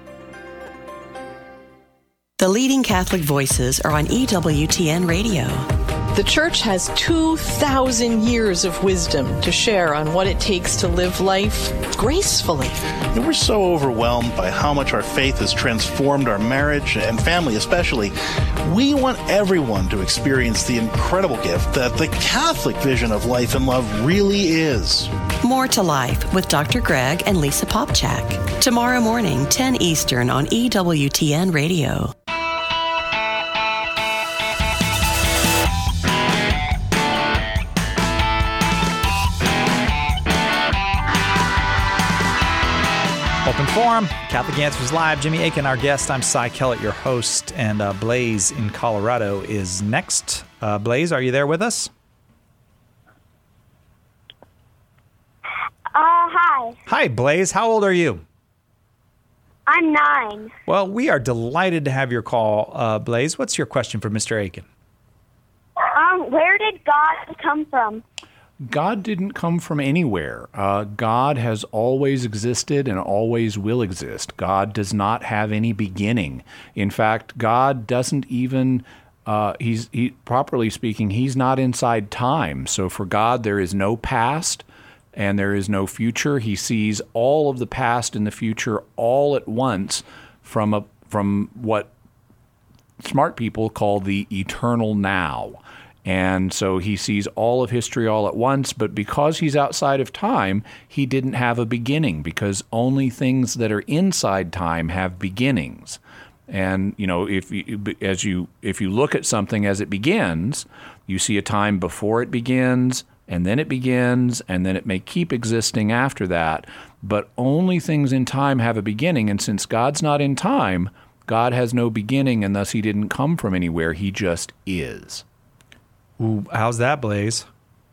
The leading Catholic voices are on E W T N Radio. The Church has two thousand years of wisdom to share on what it takes to live life gracefully. And we're so overwhelmed by how much our faith has transformed our marriage and family especially. We want everyone to experience the incredible gift that the Catholic vision of life and love really is. More to Life with Doctor Greg and Lisa Popchak. Tomorrow morning, ten Eastern on E W T N Radio. Open Forum, Catholic Answers Live. Jimmy Akin, our guest. I'm Cy Kellett, your host, and uh, Blaze in Colorado is next. Uh, Blaze, are you there with us? Uh, hi. Hi, Blaze. How old are you? I'm nine. Well, we are delighted to have your call, uh, Blaze. What's your question for Mister Akin? Um, where did God come from? God didn't come from anywhere. Uh, God has always existed and always will exist. God does not have any beginning. In fact, God doesn't even, uh, he's he, properly speaking, he's not inside time. So for God, there is no past and there is no future. He sees all of the past and the future all at once from a from what smart people call the eternal now. And so he sees all of history all at once, but because he's outside of time, he didn't have a beginning, because only things that are inside time have beginnings. And, you know, if you, as you if you look at something as it begins, you see a time before it begins, and then it begins, and then it may keep existing after that. But only things in time have a beginning, and since God's not in time, God has no beginning, and thus he didn't come from anywhere. He just is. Ooh, how's that, Blaze?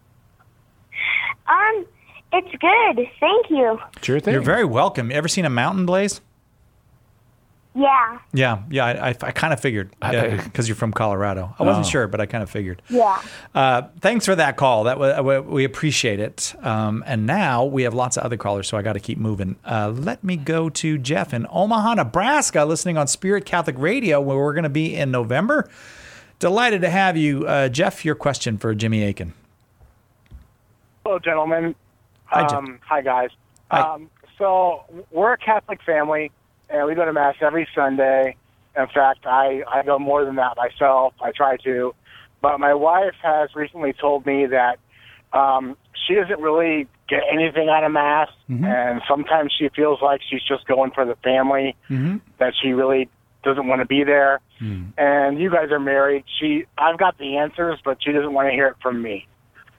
Um, it's good. Thank you. Sure thing. You're very welcome. Ever seen a mountain, Blaze? Yeah. Yeah, yeah. I, I, I kind of figured because you're from Colorado. I wasn't Oh. sure, but I kind of figured. Yeah. Uh, thanks for that call. That was, we appreciate it. Um, and now we have lots of other callers, so I got to keep moving. Uh, let me go to Jeff in Omaha, Nebraska, listening on Spirit Catholic Radio, where we're going to be in November. Delighted to have you, uh, Jeff. Your question for Jimmy Akin. Hello, gentlemen. Hi, Jeff. Um, hi, guys. Hi. Um, so we're a Catholic family, and we go to Mass every Sunday. In fact, I, I go more than that myself. I try to. But my wife has recently told me that um, she doesn't really get anything out of Mass, Mm-hmm. and sometimes she feels like she's just going for the family, Mm-hmm. that she really doesn't want to be there. Mm. And you guys are married. She, I've got the answers, but she doesn't want to hear it from me.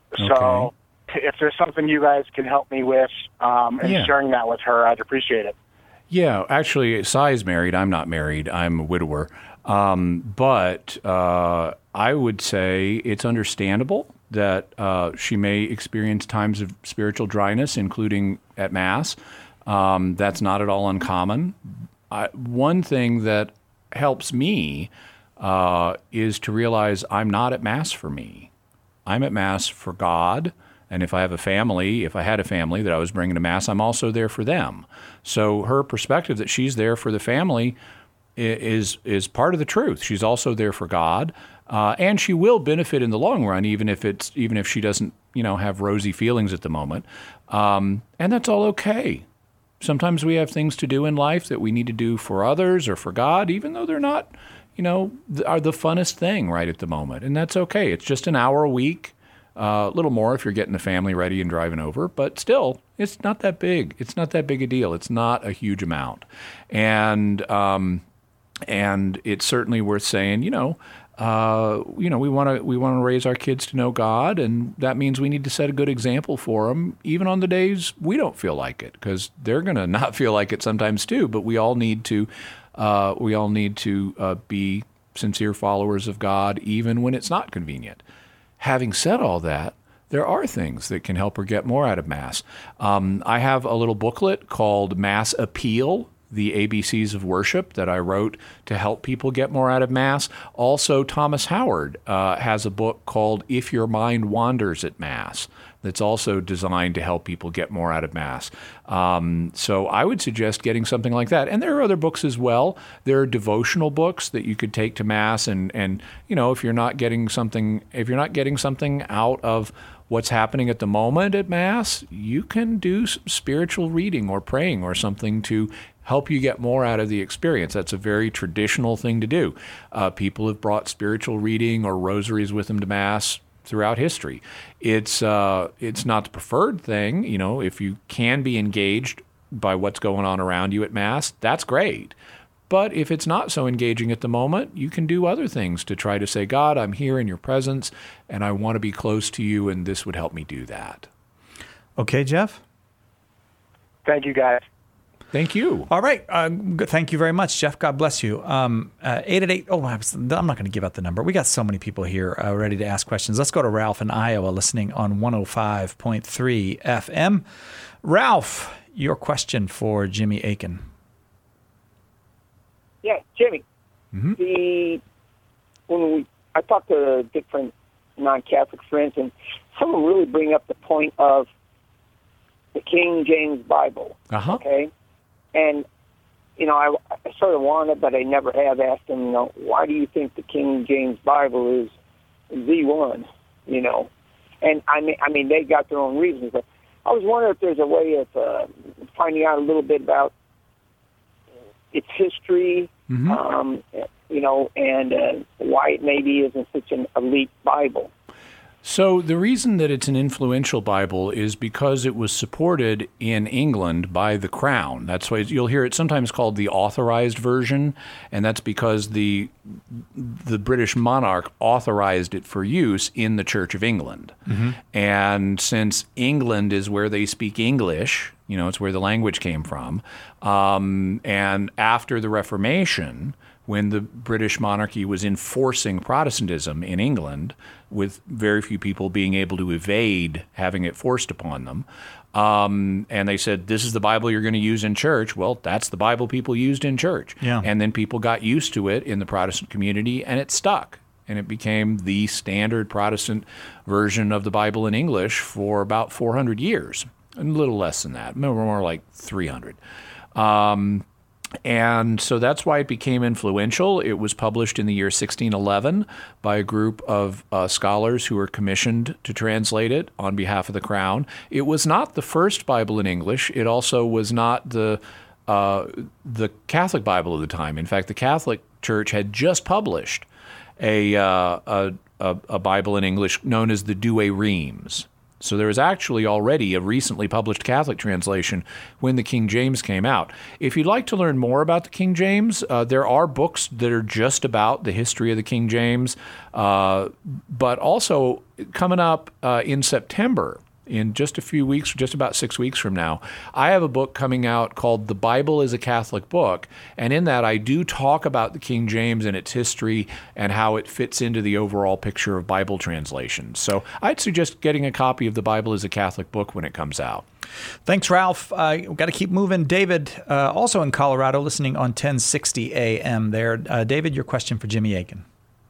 So if there's something you guys can help me with um, and Yeah. sharing that with her, I'd appreciate it. Yeah, actually, Cy is married. I'm not married. I'm a widower. Um, but uh, I would say it's understandable that uh, she may experience times of spiritual dryness, including at Mass. Um, that's not at all uncommon. I, one thing that helps me uh, is to realize I'm not at Mass for me. I'm at Mass for God. And if I have a family, if I had a family that I was bringing to Mass, I'm also there for them. So her perspective that she's there for the family is is part of the truth. She's also there for God, uh, and she will benefit in the long run, even if it's even if she doesn't, you know, have rosy feelings at the moment. Um, and that's all okay. Sometimes we have things to do in life that we need to do for others or for God, even though they're not, you know, are the funnest thing right at the moment. And that's okay. It's just an hour a week. Uh, a little more if you're getting the family ready and driving over, but still, it's not that big. It's not that big a deal. It's not a huge amount, and um, and it's certainly worth saying. You know, uh, you know, we want to we want to raise our kids to know God, and that means we need to set a good example for them, even on the days we don't feel like it, because they're going to not feel like it sometimes too. But we all need to uh, we all need to uh, be sincere followers of God, even when it's not convenient. Having said all that, there are things that can help her get more out of Mass. Um, I have a little booklet called Mass Appeal, the A B Cs of Worship, that I wrote to help people get more out of Mass. Also, Thomas Howard uh, has a book called If Your Mind Wanders at Mass that's also designed to help people get more out of Mass. Um, so I would suggest getting something like that. And there are other books as well. There are devotional books that you could take to Mass, and, and you know, if you're not getting something, if you're not getting something out of what's happening at the moment at Mass, you can do some spiritual reading or praying or something to help you get more out of the experience. That's a very traditional thing to do. Uh, people have brought spiritual reading or rosaries with them to Mass throughout history. It's uh, it's not the preferred thing. You know, if you can be engaged by what's going on around you at Mass, that's great. But if it's not so engaging at the moment, you can do other things to try to say, God, I'm here in your presence, and I want to be close to you, and this would help me do that. Okay, Jeff? Thank you, guys. Thank you. All right. Uh, good. Thank you very much, Jeff. God bless you. Um, uh, eight eight eight. Oh, I was, I'm not going to give out the number. We got so many people here uh, ready to ask questions. Let's go to Ralph in Iowa, listening on one oh five point three F M. Ralph, your question for Jimmy Akin. Yeah, Jimmy. Mm-hmm. The when we I talk to different non-Catholic friends, and some of them really bring up the point of the King James Bible. Uh-huh. Okay, and you know I, I sort of wanted, but I never have asked them. You know, why do you think the King James Bible is the one? You know, and I mean, I mean they got their own reasons, but I was wondering if there's a way of uh, finding out a little bit about its history, mm-hmm. um, you know, and uh, why it maybe isn't such an elite Bible. So the reason that it's an influential Bible is because it was supported in England by the Crown. That's why you'll hear it sometimes called the authorized version, and that's because the the British monarch authorized it for use in the Church of England. Mm-hmm. And since England is where they speak English, you know, it's where the language came from, um, and after the Reformation, when the British monarchy was enforcing Protestantism in England, with very few people being able to evade having it forced upon them, um, and they said, this is the Bible you're going to use in church. Well, that's the Bible people used in church. Yeah. And then people got used to it in the Protestant community, and it stuck. And it became the standard Protestant version of the Bible in English for about four hundred years. A little less than that, more like three hundred. Um, and so that's why it became influential. It was published in the year sixteen eleven by a group of uh, scholars who were commissioned to translate it on behalf of the Crown. It was not the first Bible in English. It also was not the uh, the Catholic Bible of the time. In fact, the Catholic Church had just published a, uh, a, a, a Bible in English known as the Douay-Rheims. So there was actually already a recently published Catholic translation when the King James came out. If you'd like to learn more about the King James, uh, there are books that are just about the history of the King James, uh, but also coming up uh, in September, in just a few weeks, just about six weeks from now, I have a book coming out called The Bible is a Catholic Book. And in that, I do talk about the King James and its history and how it fits into the overall picture of Bible translations. So I'd suggest getting a copy of The Bible is a Catholic Book when it comes out. Thanks, Ralph. Uh, we've got to keep moving. David, uh, also in Colorado, listening on ten sixty A M there. Uh, David, your question for Jimmy Akin.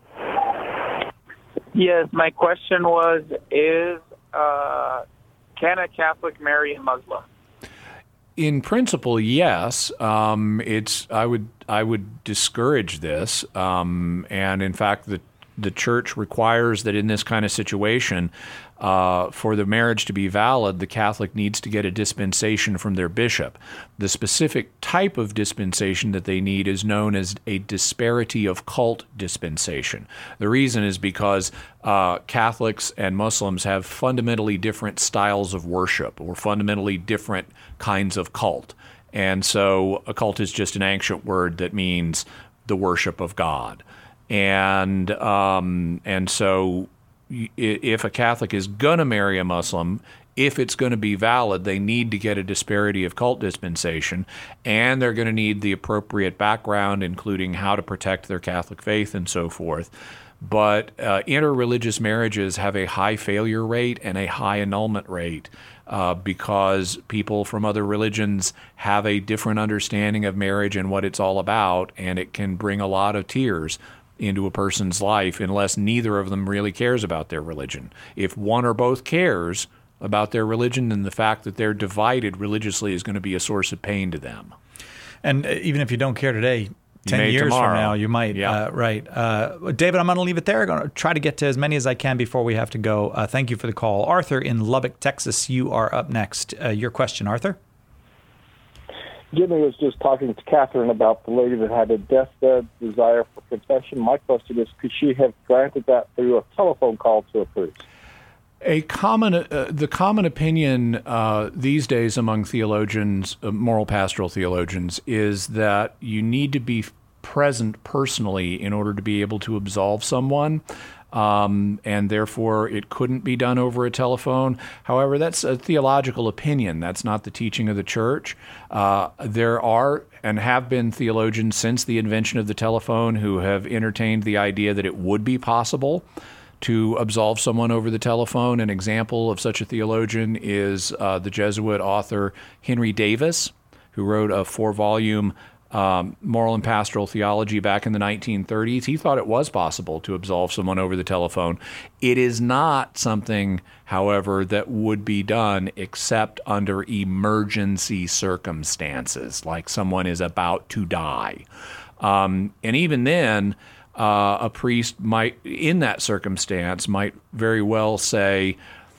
Yes, my question was, is Uh, can a Catholic marry a Muslim? In principle, yes. Um, it's I would I would discourage this, um, and in fact, the the church requires that in this kind of situation, uh, for the marriage to be valid, the Catholic needs to get a dispensation from their bishop. The specific type of dispensation that they need is known as a disparity of cult dispensation. The reason is because uh, Catholics and Muslims have fundamentally different styles of worship or fundamentally different kinds of cult. And so a cult is just an ancient word that means the worship of God. And um, and so if a Catholic is going to marry a Muslim, if it's going to be valid, they need to get a disparity of cult dispensation, and they're going to need the appropriate background, including how to protect their Catholic faith and so forth. But uh, interreligious marriages have a high failure rate and a high annulment rate uh, because people from other religions have a different understanding of marriage and what it's all about, and it can bring a lot of tears into a person's life unless neither of them really cares about their religion. If one or both cares about their religion, then the fact that they're divided religiously is going to be a source of pain to them. And even if you don't care today, ten may years tomorrow. from now, you might. Yeah. Uh, right. Uh, David, I'm going to leave it there. I'm going to try to get to as many as I can before we have to go. Uh, thank you for the call. Arthur in Lubbock, Texas, you are up next. Uh, your question, Arthur? Jimmy was just talking to Catherine about the lady that had a deathbed desire for confession. My question is, could she have granted that through a telephone call to a priest? A common, uh, the common opinion uh, these days among theologians, uh, moral pastoral theologians, is that you need to be present personally in order to be able to absolve someone. Um, and therefore it couldn't be done over a telephone. However, that's a theological opinion. That's not the teaching of the church. Uh, there are and have been theologians since the invention of the telephone who have entertained the idea that it would be possible to absolve someone over the telephone. An example of such a theologian is uh, the Jesuit author Henry Davis, who wrote a four-volume Um, moral and pastoral theology back in the nineteen thirties. He thought it was possible to absolve someone over the telephone. It is not something, however, that would be done except under emergency circumstances, like someone is about to die. Um, and even then, uh, a priest might, in that circumstance, might very well say,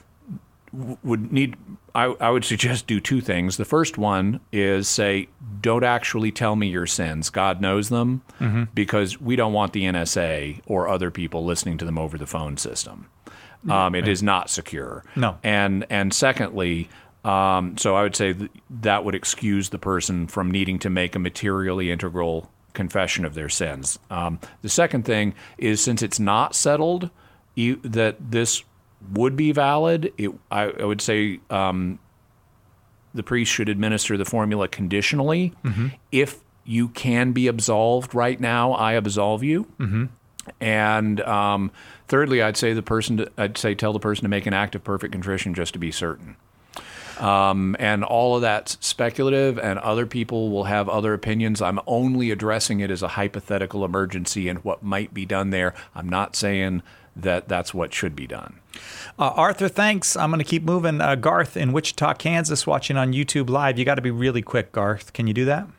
would need, I, I would suggest do two things. The first one is say, don't actually tell me your sins. God knows them, mm-hmm. because we don't want the N S A or other people listening to them over the phone system. Um, it right. is not secure. No. And and secondly, um, so I would say th- that would excuse the person from needing to make a materially integral confession of their sins. Um, the second thing is, since it's not settled you, that this would be valid, it, I, I would say um, the priest should administer the formula conditionally. Mm-hmm. If you can be absolved right now, I absolve you. Mm-hmm. And um, thirdly, I'd say the person, to, I'd say tell the person to make an act of perfect contrition just to be certain. Um, and all of that's speculative, and other people will have other opinions. I'm only addressing it as a hypothetical emergency and what might be done there. I'm not saying that that's what should be done. Uh, Arthur, thanks. I'm going to keep moving. Uh, Garth in Wichita, Kansas, watching on YouTube Live. You got to be really quick, Garth. Can you do that?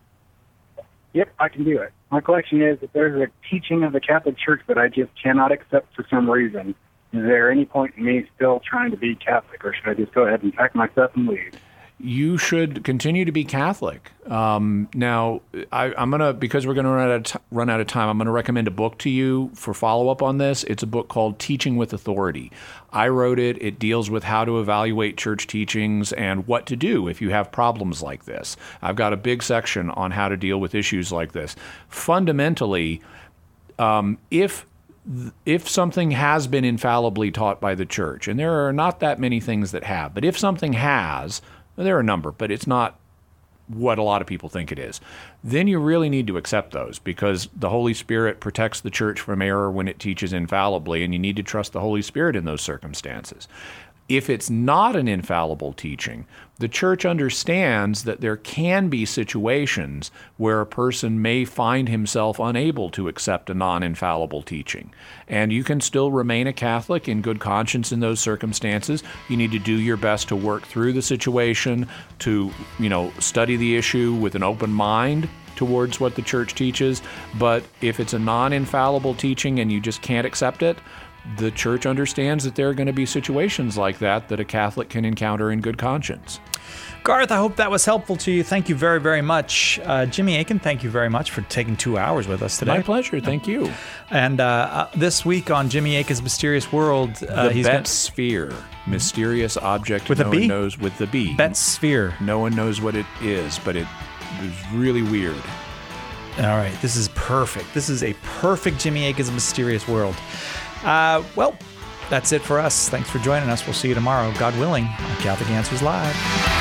Yep, I can do it. My question is, if there's a teaching of the Catholic Church that I just cannot accept for some reason, is there any point in me still trying to be Catholic, or should I just go ahead and pack my stuff and leave? you should continue to be Catholic. Um, now, I, I'm going to, because we're going to run out of t- run out of time, I'm going to recommend a book to you for follow-up on this. It's a book called Teaching with Authority. I wrote it. It deals with how to evaluate church teachings and what to do if you have problems like this. I've got a big section on how to deal with issues like this. Fundamentally, um, if if something has been infallibly taught by the church, and there are not that many things that have, but if something has, there are a number, but it's not what a lot of people think it is, then you really need to accept those, because the Holy Spirit protects the church from error when it teaches infallibly, and you need to trust the Holy Spirit in those circumstances. If it's not an infallible teaching, the church understands that there can be situations where a person may find himself unable to accept a non-infallible teaching. And you can still remain a Catholic in good conscience in those circumstances. You need to do your best to work through the situation, to, you know, study the issue with an open mind towards what the church teaches. But if it's a non-infallible teaching and you just can't accept it, the church understands that there are going to be situations like that that a Catholic can encounter in good conscience. Garth, I hope that was helpful to you. Thank you very, very much. Uh, Jimmy Akin, thank you very much for taking two hours with us today. My pleasure. Thank you. And uh, uh, this week on Jimmy Akin's Mysterious World, uh, the he's Bet gonna... Sphere, mysterious object with no a B? one knows with the B. Bet Sphere. No one knows what it is, but it is really weird. All right, this is perfect. This is a perfect Jimmy Akin's Mysterious World. Uh, well, that's it for us. Thanks for joining us. We'll see you tomorrow, God willing, on Catholic Answers Live.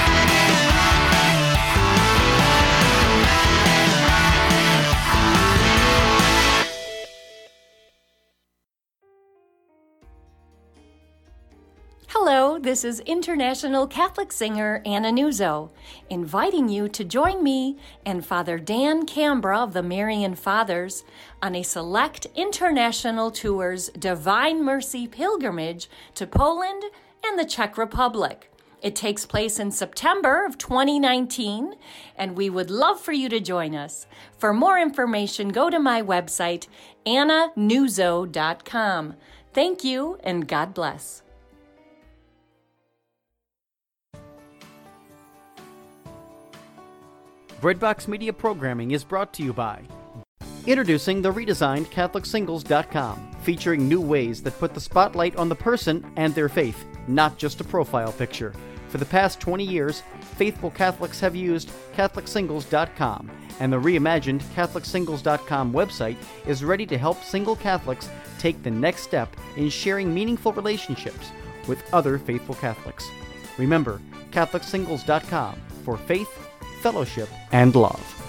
Hello, this is international Catholic singer Anna Nuzzo, inviting you to join me and Father Dan Cambra of the Marian Fathers on a select international tour's Divine Mercy pilgrimage to Poland and the Czech Republic. It takes place in September of twenty nineteen, and we would love for you to join us. For more information, go to my website, anna nuzzo dot com. Thank you, and God bless. Breadbox Media Programming is brought to you by introducing the redesigned Catholic Singles dot com, featuring new ways that put the spotlight on the person and their faith, not just a profile picture. For the past twenty years, faithful Catholics have used Catholic Singles dot com, and the reimagined Catholic Singles dot com website is ready to help single Catholics take the next step in sharing meaningful relationships with other faithful Catholics. Remember, Catholic Singles dot com for faith, fellowship, and love.